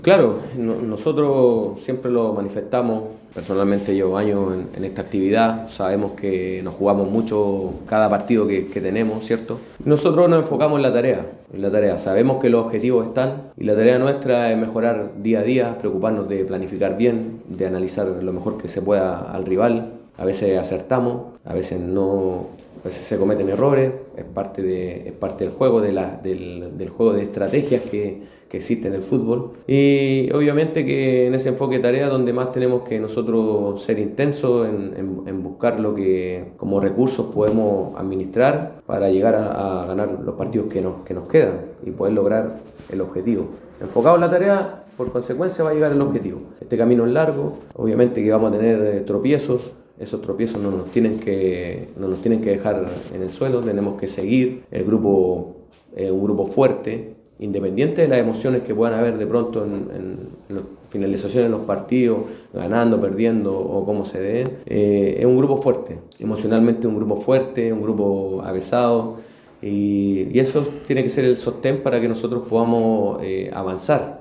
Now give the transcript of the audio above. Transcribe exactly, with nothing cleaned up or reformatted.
Claro, no- nosotros siempre lo manifestamos. Personalmente llevo años en, en esta actividad, sabemos que nos jugamos mucho cada partido que, que tenemos, ¿cierto? Nosotros nos enfocamos en la tarea, en la tarea. Sabemos que los objetivos están y la tarea nuestra es mejorar día a día, preocuparnos de planificar bien, de analizar lo mejor que se pueda al rival. A veces acertamos, a veces no, a veces se cometen errores, es parte, de, es parte del juego, de la, del, del juego de estrategias que, que existe en el fútbol. Y obviamente que en ese enfoque de tarea donde más tenemos que nosotros ser intensos en, en, en buscar lo que como recursos podemos administrar para llegar a, a ganar los partidos que nos, que nos quedan y poder lograr el objetivo. Enfocado en la tarea, por consecuencia va a llegar el objetivo. Este camino es largo, obviamente que vamos a tener eh, tropiezos. Esos tropiezos no nos tienen que, no nos tienen que dejar en el suelo, tenemos que seguir. El grupo es un grupo fuerte, independiente de las emociones que puedan haber de pronto en, en, en las finalizaciones de los partidos, ganando, perdiendo o cómo se den. Eh, es un grupo fuerte, emocionalmente un grupo fuerte, un grupo avesado. Y, y eso tiene que ser el sostén para que nosotros podamos eh, avanzar.